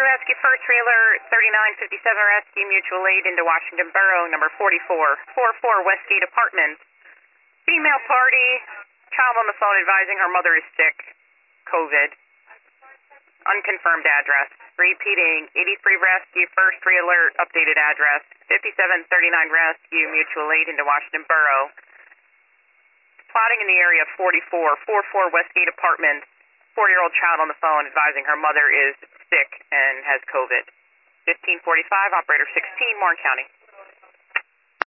Rescue First Trailer 3957 Rescue Mutual Aid into Washington Borough, number 4444 Westgate Apartments. Female party, child on the phone advising her mother is sick, COVID. Unconfirmed address. Repeating, 83 Rescue First Alert updated address, 5739 Rescue Mutual Aid into Washington Borough. Plotting in the area of 4444 Westgate Apartments. 4-year-old child on the phone advising her mother is sick and has COVID. 1545, operator 16, Warren County.